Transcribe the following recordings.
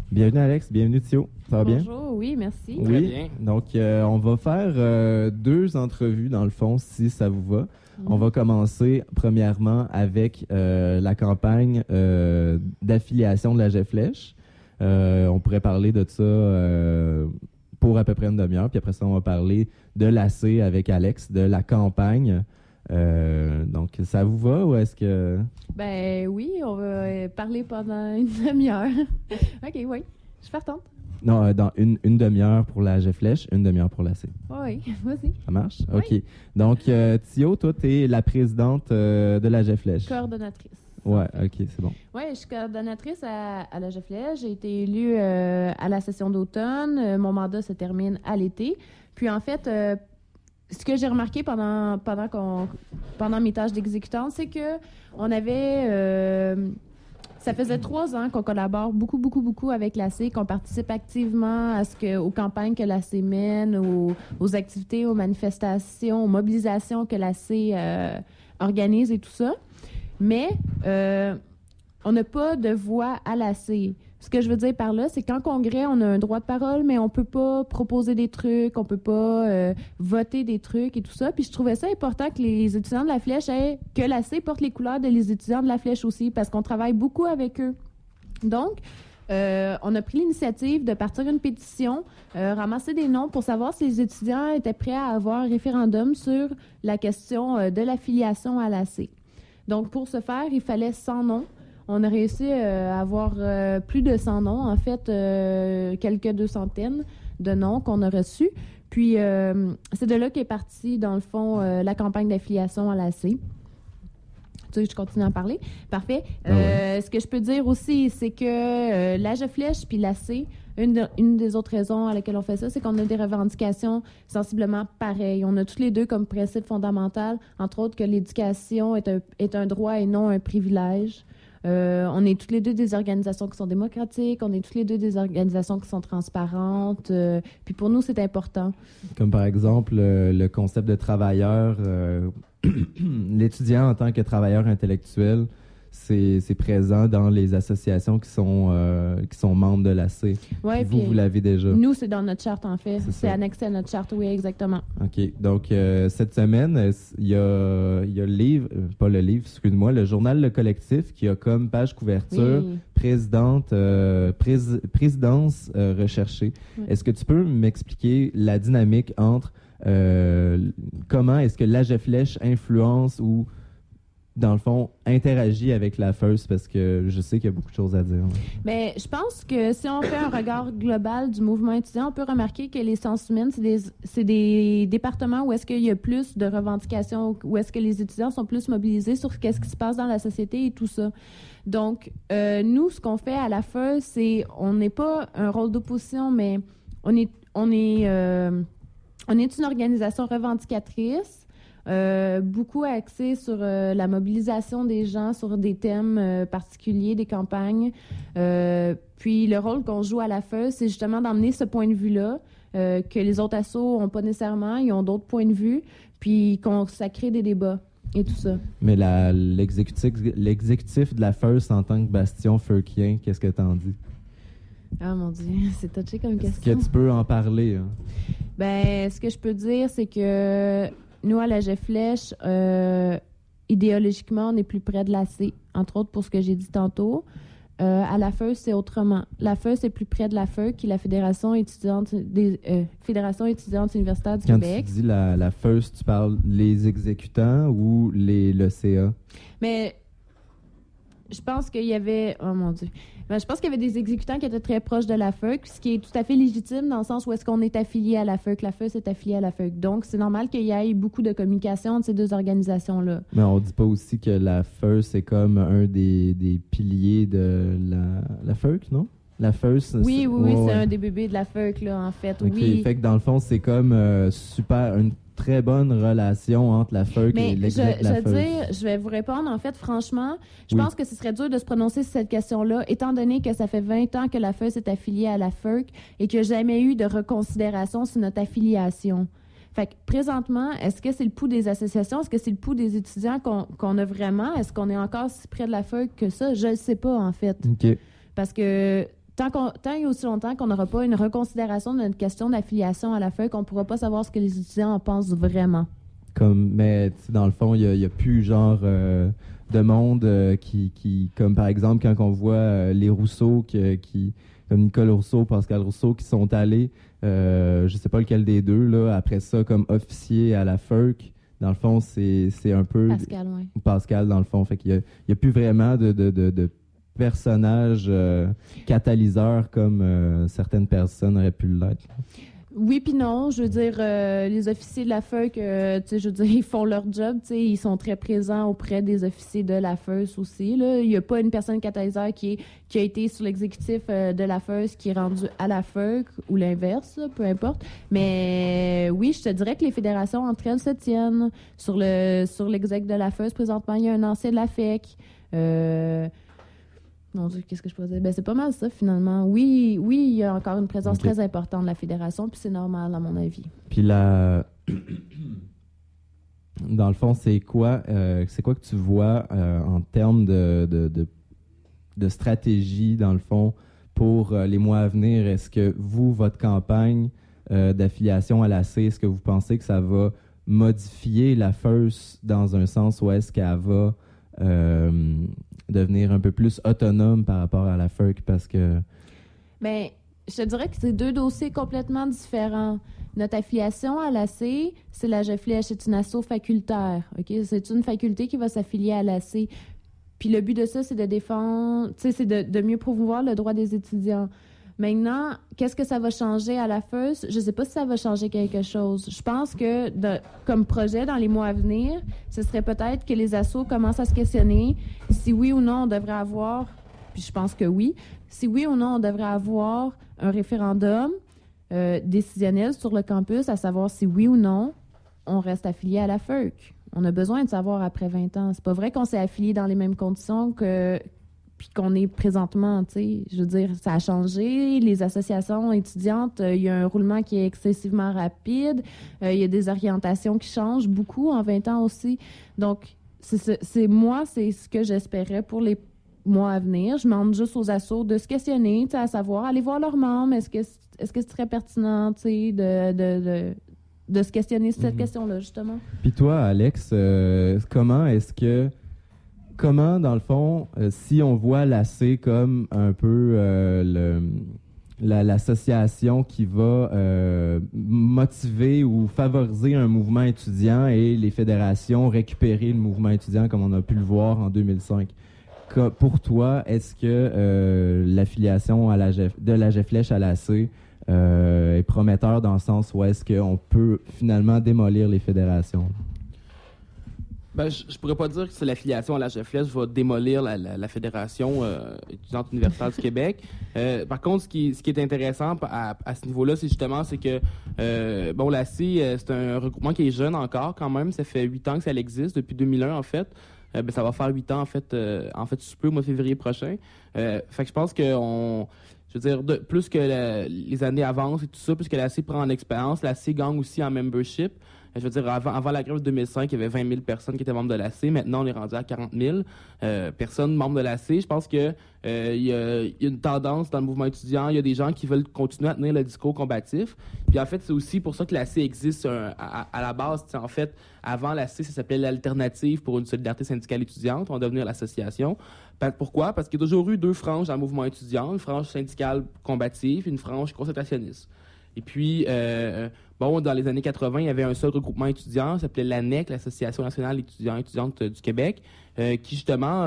Bienvenue Alex, bienvenue Thio. Ça va bien? Bonjour, oui, merci. Oui, Très bien. donc on va faire 2 entrevues dans le fond, si ça vous va. On va commencer premièrement avec la campagne d'affiliation de la GFLèche. On pourrait parler de ça pour à peu près une demi-heure, puis après ça, on va parler de l'AC avec Alex, de la campagne. Donc, ça vous va ou est-ce que... Ben oui, on va parler pendant une demi-heure. OK, oui, je suis partante. Non, dans une demi-heure pour la GFLèche, une demi-heure pour l'AC. Oui, vas-y. Ça marche? Oui. OK. Donc, Thio, toi, tu es la présidente de la GFLèche. Coordonnatrice. Ouais, OK, c'est bon. Oui, je suis coordonnatrice à la GFLèche. J'ai été élue à la session d'automne. Mon mandat se termine à l'été. Puis en fait, ce que j'ai remarqué pendant mes tâches d'exécutante, c'est que on avait... ça faisait 3 ans qu'on collabore beaucoup avec l'AC, qu'on participe activement aux campagnes que l'AC mène, aux activités, aux manifestations, aux mobilisations que l'AC organise et tout ça. Mais on n'a pas de voix à l'AC. Ce que je veux dire par là, c'est qu'en congrès, on a un droit de parole, mais on peut pas proposer des trucs, on peut pas voter des trucs et tout ça. Puis je trouvais ça important que les étudiants de la Flèche que l'AC porte les couleurs des étudiants de la Flèche aussi, parce qu'on travaille beaucoup avec eux. Donc, on a pris l'initiative de partir une pétition, ramasser des noms pour savoir si les étudiants étaient prêts à avoir un référendum sur la question de l'affiliation à l'AC. Donc, pour ce faire, il fallait 100 noms. On a réussi à avoir plus de 100 noms, en fait, quelques 200 de noms qu'on a reçus. Puis, c'est de là qu'est partie, dans le fond, la campagne d'affiliation à l'AC. Tu sais, je continue à en parler. Parfait. Ouais. Ce que je peux dire aussi, c'est que la GFLèche puis l'AC, une des autres raisons à laquelle on fait ça, c'est qu'on a des revendications sensiblement pareilles. On a tous les deux comme principe fondamental, entre autres, que l'éducation est un droit et non un privilège. On est toutes les deux des organisations qui sont démocratiques, on est toutes les deux des organisations qui sont transparentes. Puis pour nous, c'est important. Comme par exemple le concept de travailleur, l'étudiant en tant que travailleur intellectuel, c'est présent dans les associations qui sont membres de l'AC. Ouais, vous l'avez déjà. Nous, c'est dans notre charte, en fait. C'est C'est ça. annexé à notre charte, oui, exactement. OK. Donc, cette semaine, il y a le livre, pas le livre, excuse-moi, le journal Le Collectif qui a comme page couverture Oui. présidence recherchée. Oui. Est-ce que tu peux m'expliquer la dynamique entre comment est-ce que l'AGFLèche influence ou, dans le fond, interagit avec la FEUS, parce que je sais qu'il y a beaucoup de choses à dire. Bien, je pense que si on fait un regard global du mouvement étudiant, on peut remarquer que les sciences humaines, c'est des départements où est-ce qu'il y a plus de revendications, où est-ce que les étudiants sont plus mobilisés sur qu'est-ce qui se passe dans la société et tout ça. Donc, nous, ce qu'on fait à la FEUS, c'est, on n'est pas un rôle d'opposition, mais on est une organisation revendicatrice. Beaucoup axé sur la mobilisation des gens sur des thèmes particuliers, des campagnes. Puis le rôle qu'on joue à la FEUS, c'est justement d'emmener ce point de vue-là, que les autres assos n'ont pas nécessairement, ils ont d'autres points de vue, puis ça crée des débats et tout ça. Mais l'exécutif de la FEUS en tant que bastion feukien, qu'est-ce que t'en dis? Ah mon Dieu, c'est touché comme Est-ce question. que tu peux en parler? Hein? Ben, ce que je peux dire, c'est que nous, à la GFLèche, idéologiquement, on est plus près de l'AC, entre autres pour ce que j'ai dit tantôt. À la FEUS, c'est autrement. La FEUS est plus près de la FEUC, qui est la Fédération étudiante universitaire du Quand Québec. tu dis la FEUS, tu parles les exécutants ou le CA? Mais je pense qu'il y avait... Oh mon Dieu. Ben, je pense qu'il y avait des exécutants qui étaient très proches de la FEUC, ce qui est tout à fait légitime dans le sens où est-ce qu'on est affilié à la FEUC. La FEUC est affiliée à la FEUC. Donc, c'est normal qu'il y ait beaucoup de communication entre ces deux organisations-là. Mais on dit pas aussi que la FEUS est comme un des piliers de la FEUC, non? La FEUS... Oui, ouais, c'est ouais. un des bébés de la FEUC, là, en fait. OK, Oui. fait que dans le fond, c'est comme une très bonne relation entre la FEUC Mais et je l'exec de la veux FEUS. dire, je vais vous répondre, en fait, franchement, je Oui. pense que ce serait dur de se prononcer sur cette question-là, étant donné que ça fait 20 ans que la FEUS est affiliée à la FEUC et qu'il n'y a jamais eu de reconsidération sur notre affiliation. Fait que présentement, est-ce que c'est le pouls des associations? Est-ce que c'est le pouls des étudiants qu'on a vraiment? Est-ce qu'on est encore si près de la FEUC que ça? Je ne sais pas, en fait. OK. Parce que tant et aussi longtemps qu'on n'aura pas une reconsidération de notre question d'affiliation à la FEUC, on ne pourra pas savoir ce que les étudiants en pensent vraiment. Mais dans le fond, il y a plus genre de monde qui, comme par exemple, quand on voit les Rousseau, comme Nicole Rousseau, Pascal Rousseau, qui sont allés, je sais pas lequel des deux, là, après ça, comme officier à la FEUC. Dans le fond, c'est un peu... Pascal, oui. Pascal, dans le fond. Fait qu'il y a plus vraiment de personnages catalyseurs comme certaines personnes auraient pu l'être. Oui puis non, je veux dire, les officiers de la FEUC, tu sais, je veux dire, ils font leur job, tu sais, ils sont très présents auprès des officiers de la FEUS aussi, là. Il n'y a pas une personne catalyseur qui a été sur l'exécutif de la FEUS qui est rendu à la FEUC ou l'inverse, là, peu importe. Mais oui, je te dirais que les fédérations entre elles se tiennent. Sur l'exec de la FEUS, présentement, il y a un ancien de la FEC. Mon Dieu, qu'est-ce que je pourrais dire? Ben, c'est pas mal ça, finalement. Oui, il y a encore une présence très importante de la fédération, puis c'est normal, à mon avis. Puis dans le fond, c'est quoi que tu vois en termes de stratégie, dans le fond, pour les mois à venir? Est-ce que vous, votre campagne d'affiliation à l'AC, est-ce que vous pensez que ça va modifier la FEUS dans un sens où est-ce qu'elle va devenir un peu plus autonome par rapport à la FEUC parce que... Bien, je te dirais que c'est deux dossiers complètement différents. Notre affiliation à l'AC, c'est la GEFLECH, c'est une asso facultaire. Okay? C'est une faculté qui va s'affilier à l'AC. Puis le but de ça, c'est de défendre, tu sais, c'est de mieux promouvoir le droit des étudiants. Maintenant, qu'est-ce que ça va changer à la FEUS? Je ne sais pas si ça va changer quelque chose. Je pense que, comme projet, dans les mois à venir, ce serait peut-être que les assos commencent à se questionner si oui ou non on devrait avoir, puis je pense que oui, si oui ou non on devrait avoir un référendum décisionnel sur le campus, à savoir si oui ou non on reste affilié à la FEUC. On a besoin de savoir après 20 ans. C'est pas vrai qu'on s'est affilié dans les mêmes conditions puis qu'on est présentement, tu sais, je veux dire, ça a changé. Les associations étudiantes, il y a un roulement qui est excessivement rapide. Il y a des orientations qui changent beaucoup en 20 ans aussi. Donc, c'est ce que j'espérais pour les mois à venir. Je demande juste aux assos de se questionner, tu sais, à savoir, aller voir leurs membres. Est-ce que ce serait pertinent, tu sais, de se questionner sur cette question-là, justement? Puis toi, Alex, Comment, dans le fond, si on voit l'AC comme un peu l'association qui va motiver ou favoriser un mouvement étudiant et les fédérations récupérer le mouvement étudiant comme on a pu le voir en 2005, pour toi, est-ce que l'affiliation de la GEFLECH à l'AC est prometteur dans le sens où est-ce qu'on peut finalement démolir les fédérations? Ben, je pourrais pas dire que c'est l'affiliation à la GEFLECH va démolir la Fédération étudiante universitaire du Québec. Par contre, ce qui est intéressant à ce niveau-là, c'est que l'AC, c'est un regroupement qui est jeune encore quand même. Ça fait 8 ans que ça existe, depuis 2001 en fait. Ça va faire 8 ans en fait sous peu, au mois de février prochain. Fait que je pense que plus que les années avancent et tout ça, plus que l'AC prend en expérience, l'AC gagne aussi en membership. Je veux dire, avant la grève de 2005, il y avait 20 000 personnes qui étaient membres de l'AC. Maintenant, on est rendu à 40 000 personnes membres de l'AC. Je pense que il y a une tendance dans le mouvement étudiant. Il y a des gens qui veulent continuer à tenir le discours combatif. Puis en fait, c'est aussi pour ça que l'AC existe à la base. En fait, avant l'AC, ça s'appelait l'Alternative pour une solidarité syndicale étudiante. On va devenir l'association. Pourquoi? Parce qu'il y a toujours eu 2 franges dans le mouvement étudiant. Une frange syndicale combative et une frange concertationniste. Et puis, dans les années 80, il y avait un seul regroupement étudiant, ça s'appelait l'ANEC, l'Association nationale étudiante du Québec, qui justement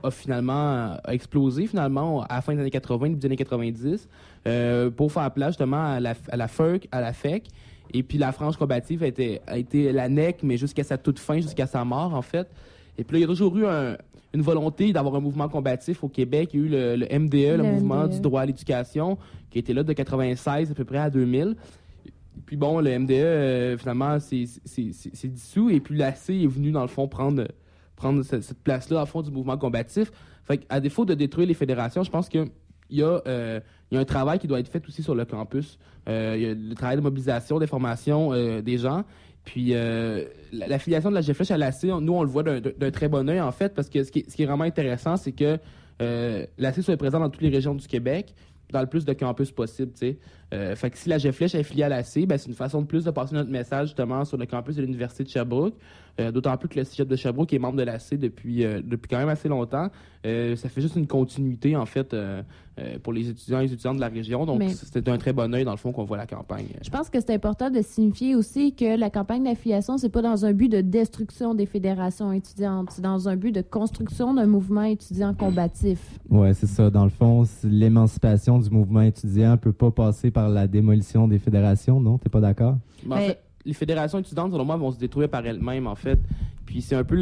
a explosé finalement à la fin des années 80, début des années 90, pour faire place justement à la FEUC, à la FEC. Et puis la frange combative a été l'ANEC, mais jusqu'à sa toute fin, jusqu'à sa mort en fait. Et puis là, il y a toujours eu une volonté d'avoir un mouvement combatif au Québec. Il y a eu le MDE, le mouvement du droit à l'éducation, qui était là de 96 à peu près à 2000. Puis bon, le MDE, finalement, c'est dissous. Et puis l'AC est venu, dans le fond, prendre cette place-là, au fond, du mouvement combatif. Fait qu'à défaut de détruire les fédérations, je pense qu'il y a un travail qui doit être fait aussi sur le campus. Il y a le travail de mobilisation, d'information des gens. Puis l'affiliation de la GEFLECH à l'AC, nous, on le voit d'un très bon œil, en fait, parce que ce qui est vraiment intéressant, c'est que l'AC soit présent dans toutes les régions du Québec. dans le plus de campus possible, tu sais. Fait que si la GFLèche est affiliée à l'AC, c'est une façon de plus de passer notre message, justement, sur le campus de l'Université de Sherbrooke. D'autant plus que le Cégep de Sherbrooke est membre de l'AC depuis quand même assez longtemps. Ça fait juste une continuité, en fait, pour les étudiants et les étudiantes de la région. Donc, c'était d'un très bon œil, dans le fond, qu'on voit la campagne. Je pense que c'est important de signifier aussi que la campagne d'affiliation, c'est pas dans un but de destruction des fédérations étudiantes. C'est dans un but de construction d'un mouvement étudiant combatif. Ouais, c'est ça. Dans le fond, l'émancipation du mouvement étudiant peut pas passer par la démolition des fédérations, non? T'es pas d'accord? En fait, les fédérations étudiantes, selon moi, vont se détruire par elles-mêmes, en fait. Puis c'est un peu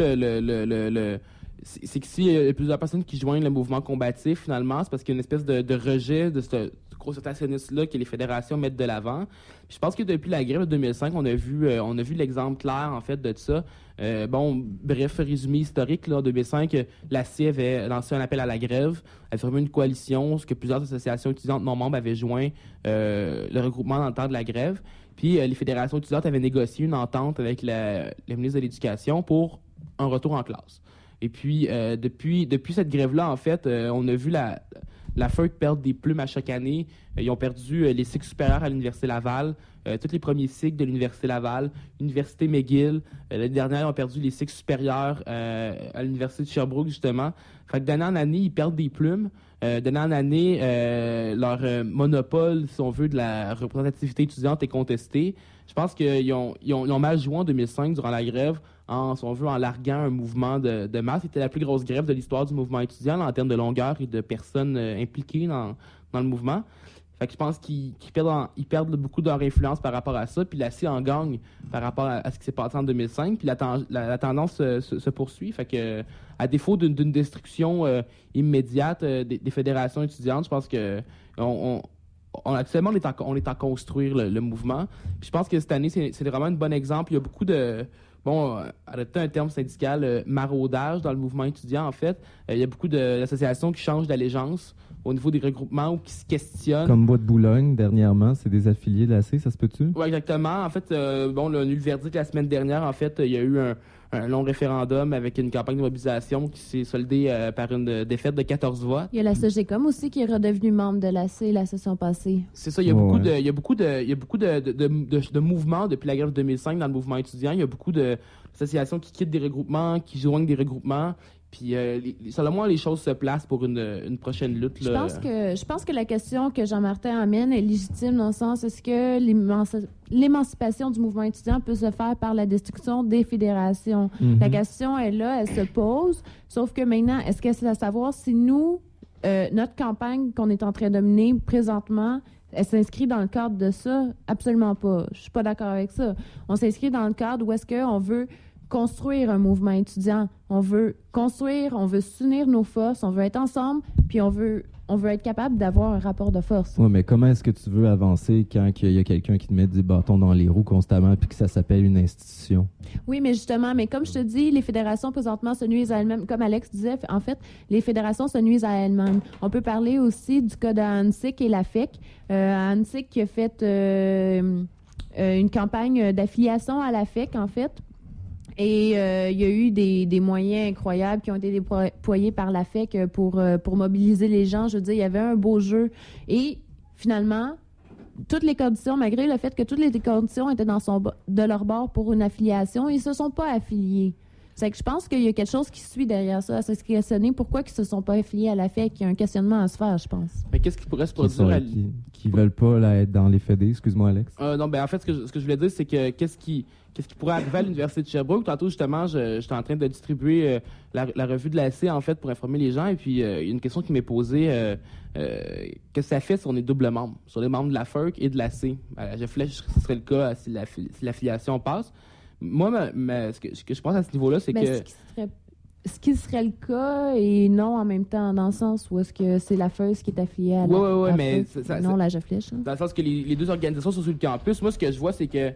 c'est que s'il y a plusieurs personnes qui joignent le mouvement combatif, finalement, c'est parce qu'il y a une espèce de rejet de ce concertationniste-là que les fédérations mettent de l'avant. Puis je pense que depuis la grève de 2005, on a vu l'exemple clair, en fait, de ça. Bref, résumé historique, là, en 2005, l'AC avait lancé un appel à la grève, elle formé une coalition, ce que plusieurs associations étudiantes non-membres avaient joint le regroupement dans le temps de la grève. Puis les fédérations étudiantes avaient négocié une entente avec la ministre de l'Éducation pour un retour en classe. Et puis, depuis cette grève-là, en fait, on a vu la FEUC perdre des plumes à chaque année. Ils ont perdu les cycles supérieurs à l'Université Laval, tous les premiers cycles de l'Université Laval, l'Université McGill. L'année dernière, ils ont perdu les cycles supérieurs à l'Université de Sherbrooke, justement. Fait que d'année en année, ils perdent des plumes. D'année en année, leur monopole, si on veut, de la représentativité étudiante est contesté. Je pense qu'ils ont mal joué en 2005 durant la grève, si on veut, en larguant un mouvement de masse. C'était la plus grosse grève de l'histoire du mouvement étudiant là, en termes de longueur et de personnes impliquées dans le mouvement. Fait que je pense qu'ils perdent beaucoup de leur influence par rapport à ça, puis l'AC en gagne par rapport à ce qui s'est passé en 2005, puis la tendance se poursuit. Fait que, à défaut d'une destruction immédiate des fédérations étudiantes, je pense que actuellement, on est en construire le mouvement. Puis je pense que cette année, c'est vraiment un bon exemple. Il y a beaucoup de... adopter un terme syndical, maraudage dans le mouvement étudiant, en fait. Il y a beaucoup d'associations qui changent d'allégeance au niveau des regroupements ou qui se questionnent. Comme Bois de Boulogne, dernièrement, c'est des affiliés de l'AC, ça se peut-tu? Oui, exactement. En fait, on a eu le verdict la semaine dernière. En fait, il y a eu un long référendum avec une campagne de mobilisation qui s'est soldée par une défaite de 14 votes. Il y a la SOGECOM aussi qui est redevenue membre de l'AC la session passée. C'est ça, il y a beaucoup de mouvements depuis la grève de 2005 dans le mouvement étudiant. Il y a beaucoup d'associations qui quittent des regroupements, qui joignent des regroupements. Puis, selon moi, les choses se placent pour une prochaine lutte. Là. Je pense que la question que Jean-Martin amène est légitime dans le sens, est-ce que l'émancipation du mouvement étudiant peut se faire par la destruction des fédérations? Mm-hmm. La question est là, elle se pose. Sauf que maintenant, est-ce que c'est à savoir si nous, notre campagne qu'on est en train de mener présentement, elle s'inscrit dans le cadre de ça? Absolument pas. Je suis pas d'accord avec ça. On s'inscrit dans le cadre où est-ce qu'on veut construire un mouvement étudiant. On veut construire, on veut s'unir nos forces, on veut être ensemble, puis on veut être capable d'avoir un rapport de force. Oui, mais comment est-ce que tu veux avancer quand il y a quelqu'un qui te met des bâtons dans les roues constamment puis que ça s'appelle une institution? Oui, mais justement, comme je te dis, les fédérations présentement se nuisent à elles-mêmes. Comme Alex disait, en fait, les fédérations se nuisent à elles-mêmes. On peut parler aussi du cas d'Annecy et la FEC. Annecy qui a fait une campagne d'affiliation à la FEC, en fait. Et il y a eu des moyens incroyables qui ont été déployés par la FEC pour mobiliser les gens. Je veux dire, il y avait un beau jeu. Et finalement, toutes les conditions, malgré le fait que toutes les conditions étaient de leur bord pour une affiliation, ils ne se sont pas affiliés. C'est que je pense qu'il y a quelque chose qui suit derrière ça, à se questionner pourquoi ils ne se sont pas affiliés à la FEC. Il y a un questionnement à se faire, je pense. Mais qu'est-ce qui pourrait se produire qui veulent pas là, être dans les fédés? Excuse-moi, Alex. Non, en fait, ce que je voulais dire, c'est que qu'est-ce qui pourrait arriver à l'Université de Sherbrooke? Tantôt, justement, j'étais en train de distribuer la revue de l'AC, en fait, pour informer les gens. Et puis, il y a une question qui m'est posée. Qu'est-ce que ça fait si on est double membre? Sur les membres de la FEUC et de l'AC. À la GFLèche, ce serait le cas si l'affiliation passe. Moi, ce que je pense à ce niveau-là, c'est que... Ce qui serait le cas et non en même temps, dans le sens où est-ce que c'est la FEUC qui est affiliée à la mais non la GFLèche. Dans le sens que les deux organisations sont sur le campus. Moi, ce que je vois, c'est que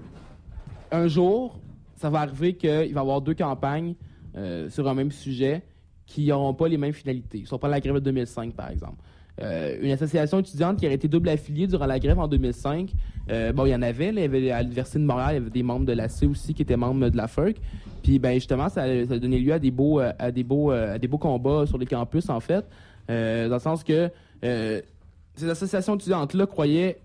un jour, ça va arriver qu'il va y avoir deux campagnes sur un même sujet qui n'auront pas les mêmes finalités. Si on prend la grève de 2005, par exemple. Une association étudiante qui aurait été double affiliée durant la grève en 2005, il y en avait. Là, il y avait à l'Université de Montréal, il y avait des membres de l'AC aussi qui étaient membres de la FEUC. Puis, justement, ça a donné lieu à des beaux combats sur les campus, en fait. Dans le sens que ces associations étudiantes-là croyaient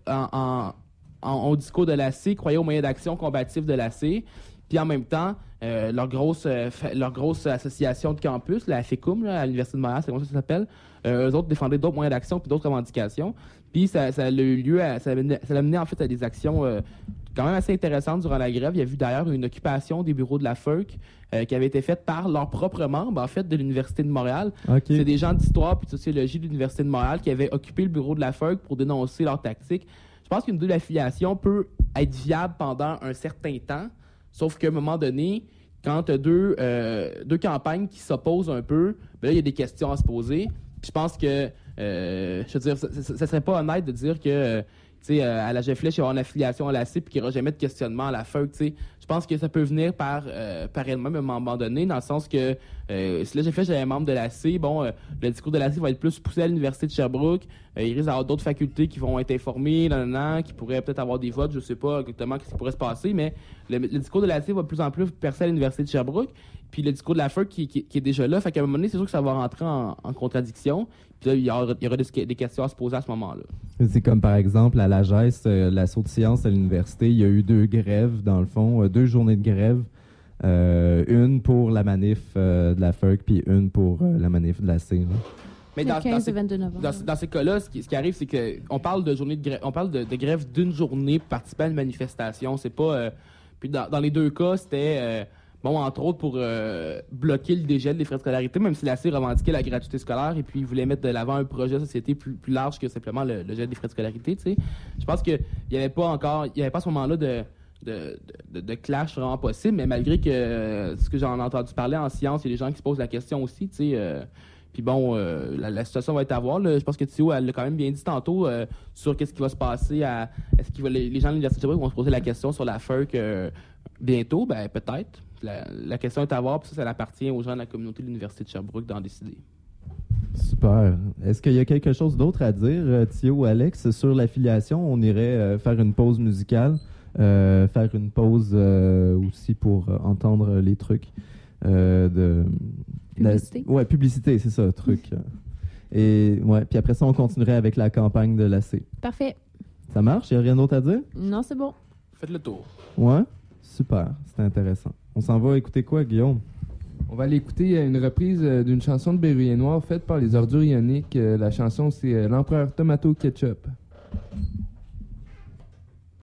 au discours de l'AC, croyaient aux moyens d'action combatifs de l'AC, puis en même temps, leur grosse association de campus, la FECUM, là, à l'Université de Montréal, c'est comme ça que ça s'appelle, eux autres défendaient d'autres moyens d'action puis d'autres revendications. Puis ça a eu lieu, ça a mené en fait à des actions quand même assez intéressantes durant la grève. Il y a eu d'ailleurs une occupation des bureaux de la FEUC qui avait été faite par leurs propres membres, en fait, de l'Université de Montréal. Okay. C'est des gens d'histoire puis de sociologie de l'Université de Montréal qui avaient occupé le bureau de la FEUC pour dénoncer leurs tactiques. Je pense qu'une double affiliation peut être viable pendant un certain temps, sauf qu'à un moment donné, quand tu as deux campagnes qui s'opposent un peu, ben là, il y a des questions à se poser. Puis je pense que, je veux dire, ça serait pas honnête de dire que, tu sais, à la GFLESH, il va y avoir une affiliation à la CIP et qu'il n'y aura jamais de questionnement à la FEUC, tu sais. Je pense que ça peut venir par elle-même à un moment donné, dans le sens que si la GFLESH est un membre de la C, bon, le discours de la C va être plus poussé à l'Université de Sherbrooke. Il risque d'avoir d'autres facultés qui vont être informées, qui pourraient peut-être avoir des votes, je sais pas exactement ce qui pourrait se passer, mais le discours de la C va de plus en plus percer à l'Université de Sherbrooke. Puis le discours de la FEUC qui est déjà là, fait qu'à un moment donné, c'est sûr que ça va rentrer en contradiction. Puis là, il y aura des questions à se poser à ce moment-là. C'est comme par exemple à la GES, l'assaut de sciences à l'université, il y a eu 2 grèves, dans le fond, 2 journées de grève. Une pour la manif de la FEUC, puis une pour la manif de la C. Là. Mais le 15 et 22 novembre. Dans ces cas-là, ce qui arrive, c'est qu'on parle de journée de grève, on parle de grève d'une journée pour participer à une manifestation. C'est pas. Puis dans les 2 cas, c'était. Bon, entre autres, pour bloquer le dégel des frais de scolarité, même si la C revendiquait la gratuité scolaire et puis il voulait mettre de l'avant un projet de société plus large que simplement le gel des frais de scolarité, tu sais. Je pense qu'il n'y avait pas à ce moment-là de clash vraiment possible, mais malgré que ce que j'en ai entendu parler en sciences, il y a des gens qui se posent la question aussi, tu sais. Puis bon, la situation va être à voir. Là. Je pense que Thio, elle l'a quand même bien dit tantôt sur qu'est-ce qui va se passer. Est-ce que les gens de l'Université de Sherbrooke vont se poser la question sur la FEUC bientôt? Ben peut-être. La question est à voir, puis ça appartient aux gens de la communauté de l'Université de Sherbrooke d'en décider. Super. Est-ce qu'il y a quelque chose d'autre à dire, Thio ou Alex, sur l'affiliation? On irait faire une pause musicale, faire une pause aussi pour entendre les trucs de... Publicité. Ouais, publicité, c'est ça, truc. Et ouais, puis après ça, on continuerait avec la campagne de l'AC. Parfait. Ça marche? Il n'y a rien d'autre à dire? Non, c'est bon. Faites le tour. Ouais? Super. C'était intéressant. On s'en va écouter quoi, Guillaume? On va aller écouter une reprise d'une chanson de Berruyer Noir faite par les Ordures Ioniques. La chanson, c'est L'Empereur Tomato Ketchup.